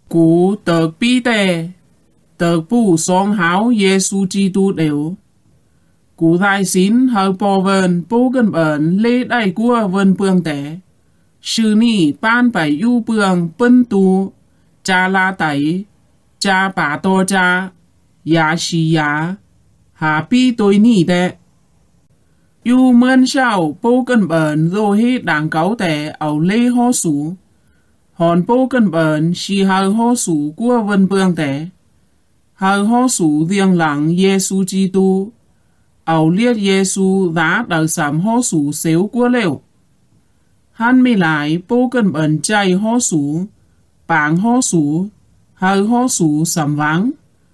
Cú tờ bi tè, tờ bù song háo Giê-xu Chi-tu đều. Cú thai xin hào bò vần bố gần bẩn lê đại cua vần bường tẻ. Sư ni ban bảy yu bường bân tu, cha la tẩy, cha bà tô cha, ya xì ya, hà bi tôi ni tè. Yu mơn sao bố gần bẩn dô hết đảng cáo tẻ ảo lê hô sủ. Hòn bố gần bẩn xì hào hô sủ cua vần bường tẻ. Hào hô sủ riêng lặng Giê-xu Chi-tu. Ảo liết Giê-xu giá đời sảm hô sủ xéo của liệu. Hắn mi lại bố gần bẩn chay hô sủ, bảng hô sủ, hào hô sủ sảm vắng.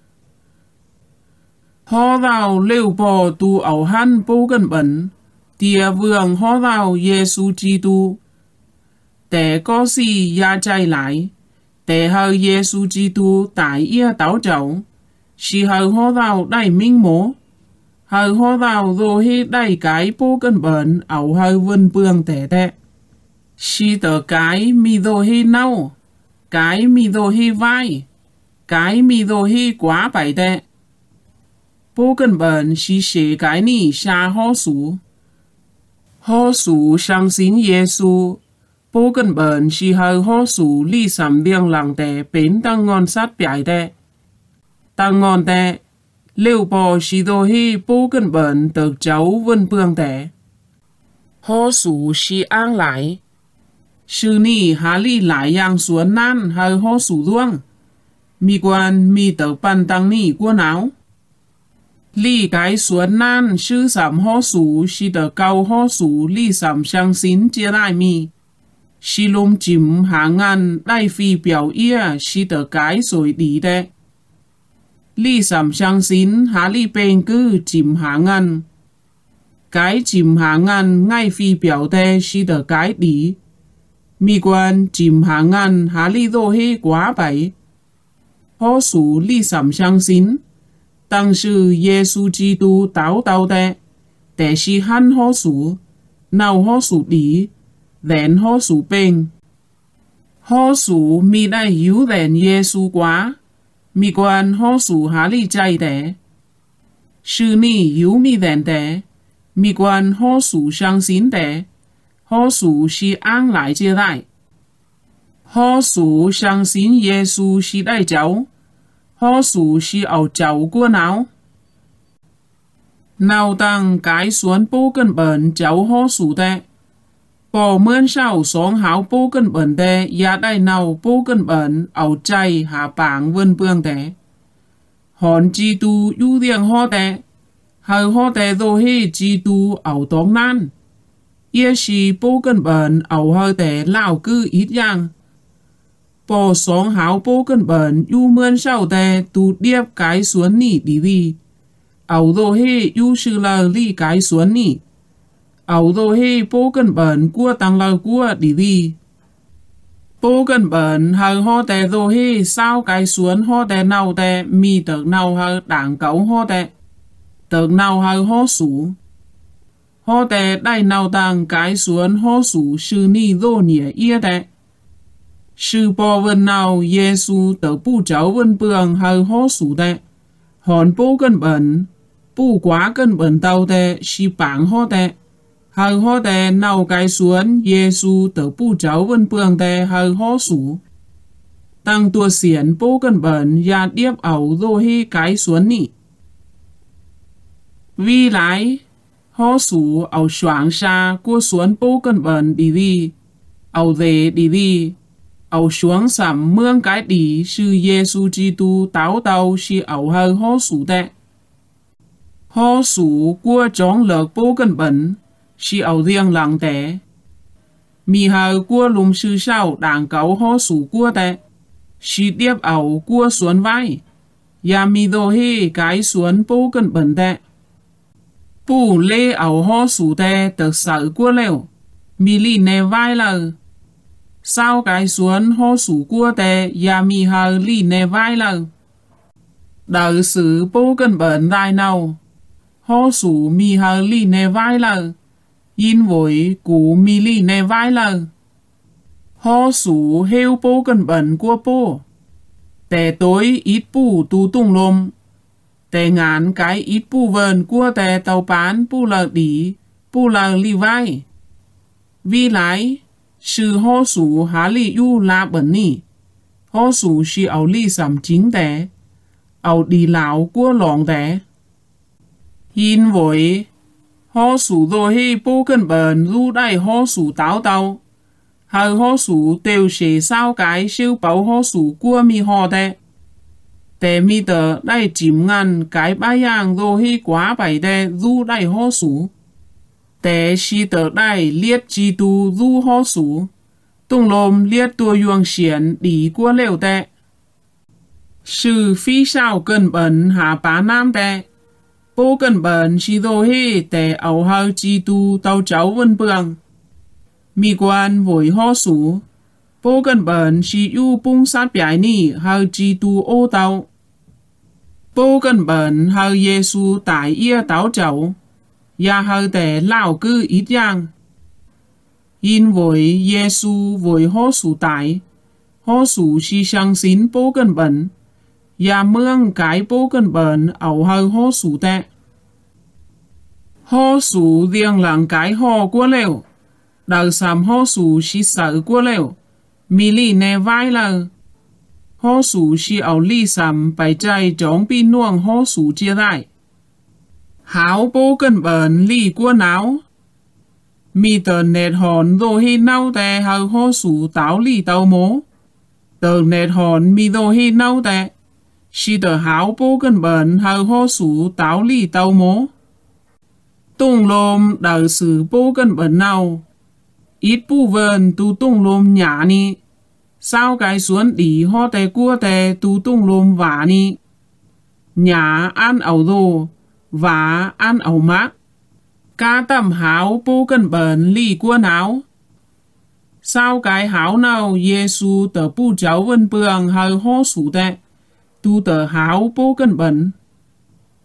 Hô rào liêu bò tu ảo hắn bố gần bẩn, tìa vương hô rào Giê-xu Chi-tu. Tẻ có gì ya chay lại, tẻ hào Giê-xu Chi-tu tại ia táo cháu, xì hào hô rào đầy minh mố. Hào hô rào dô hi đầy cái bố gần bẩn ảo hào vân bường tẻ tẻ. Xì tờ cái mi dô hi nâu, cái mi dô hi vai, cái mi dô hi quá bảy tẻ. Bố gần bẩn xì xế cái nì xa hô sủ. Hô sủ sang xin Giê-xu. Bố gần bẩn xì hào hô sủ li sắm điên lặng tẻ bến tăng ngon sát bẻ tẻ. Tăng ngon tẻ. Liêu bò xì dô hi bố gần bẩn tờ cháu vân bường tẻ. Hô sủ xì an lại. Sư ni há li lại yang xuống nan hào hô sủ duông. Mi quan mi tờ bàn tăng ni của náo. Li cái xuống nan sư sắm hô sủ xì tờ cao hô sủ li sắm sang xin chia lại mi. Xì lùm chìm hạ ngăn đại phi biểu ia xì tờ cái rồi đi tẻ. Li sắm sang xin há li bên cứ chìm hạ ngăn. Cái chìm hạ ngăn ngay phi biểu tẻ xì tờ cái đi. Mi quan chìm hạ ngăn há li dô hi quá bảy. Hô sủ li sắm sang xin. Tăng sư Giê-xu Chi-tu táo táo tẻ. Tẻ xì hắn hô sủ. Nào hô sủ đi. Đèn hô sủ bên. Hô sủ mi đại yếu đèn Giê-xu quá. Mi quan hô sủ há li chay tẻ. Sư ni yếu mi đèn tẻ. Mi quan hô sủ sang xin tẻ. Hô sủ xì an lại chia lại. Hô sủ sang xin Giê-xu xì đại cháu. Hô sủ xì ảo cháu của nào. Nào tăng cái xuống bố gần bẩn cháu hô sủ tẻ. Bò mơn sao sống háo bố gần bẩn tẻ. Ya đại nào bố gần bẩn ảo chay hạ bảng vân bường tẻ. Hòn Chi-tu yu riêng hô tẻ. Hào hô tẻ dô hi Chi-tu ảo tóm nan. Ia xì bố gần bẩn ảo hơ tẻ lão cư ít yang. Bò sống háo bố gần bẩn yu mơn sao tẻ tu điếp cái xuống nỉ đi đi. Ảo dô hi yu sư lờ li cái xuống nỉ. Ảo dô hi bố gần bẩn cua tăng lờ cua đi đi. Bố gần bẩn hào hô tẻ dô hi sao cái xuống hô tẻ nào tẻ mi tờ nào hào đảng cấu hô tẻ. Tờ nào hào hô sủ. Hô tẻ đại nào tăng cái xuống hô sủ sư ni dô nhẹ ia tẻ. Sư bò vân nào Giê-xu tờ bù cháu vân bường hào hô sủ tẻ. Hòn bố gần bẩn. Bù quá gần bẩn tàu tẻ xì bảng hô tẻ. Hào hô tẻ nào cái xuống Giê-xu tờ bù cháu vân bường tẻ hào hô sủ. Tăng tua xiển bố gần bẩn ya điếp ảo dô hi cái xuống nị. Vì lại hô sủ ảo xoáng xa của xuống bố gần bẩn đi đi. Ảo dê đi đi. Ảo xuống sắm mương cái đi sư Giê-xu Chi-tu táo tàu xì ảo hào hô sủ tẻ. Hô sủ của chóng lợc bố gần bẩn. Xì ảo riêng lặng tẻ. Mi hào của lùm sư sao đảng cáo hô sủ của tẻ. Xì điếp ảo của xuống vai. Ya mi dô hi cái xuống bố gần bẩn tẻ. Bù lê ảo hô sủ tẻ tờ sở của lèo. Mi lì nè vai lờ. Sao cái xuống hô sủ của tẻ ya mi hào lì nè vai lờ. Đời sử bố gần bẩn đại nào. Hô sủ mi hào lì nè vai lờ. Yin với cú mi lì nè vai lờ. Hô sủ heo bố gần bẩn của bố. Tè tối ít bù tu tung lôm. Tè ngán cái ít bù vờn của tè tàu bán bù lờ đi, bù lờ li vai. Vì lại, sự hô sủ há li yu la bẩn nì. Hô sủ si ảo li sầm chính tè. Ảo đi lão của lòng tè. Hiên vội, hô sủ đô hi bố cân bẩn ru đai hô sủ táo tàu. Hờ hô sủ đều sẽ sao cái siêu bảo hô sủ của mi hò tè. Tè mi tờ đai chìm ngăn cái ba yang đô hi quá bảy tè ru đai hô sủ. Tè si tờ đai liết chi tu ru hô sủ. Tung lôm liết tua yuang xiển đi của liều tè. Sự phi sao cân bẩn hạ bá nam tè. Bố cân bẩn si đô hi tè ảo hờ chi tu tàu cháu vân bường. Mi quan vội hô sủ. Bố cân bẩn si yu bung sát bái nì hờ chi tu ô tàu. Bố cân bẩn hờ Giê-xu tải ia táo cháu. Ya hờ tè lao cư ít yang. Yin vội Giê-xu vội hô sủ tải. Hô sủ si sang xin bố cân bẩn. Ya mương cái bố cân bẩn ảo hờ hô sủ tè. Hô sủ riêng lặng cái hô của liều. Đời xàm hô sủ si sợ của liều. Mi li nè vai lờ. Hô sủ si ảo li xàm bài chay trống pi nuông hô sủ chia đại. Háo bố cân bẩn li của náo. Mi tờ nệt hòn đô hi nâu tè hờ hô sủ táo li tàu mố. Tờ nệt hòn mi đô hi nâu tè. Si tờ háo bố cân bẩn hờ hô sủ táo li tàu mố. Tung lôm đời sử bố cân bẩn nào. Ít bù vờn tu tung lôm nhả ni. Sao cái xuống đi ho tè cua tè tu tung lôm vả ni. Nhả ăn ảo đồ. Vả ăn ảo mát. Cá tầm háo bố cân bẩn li của náo. Sao cái háo nào Giê-xu tờ bù cháu vân bường hờ hô sủ tè. Tu tờ háo bố cân bẩn.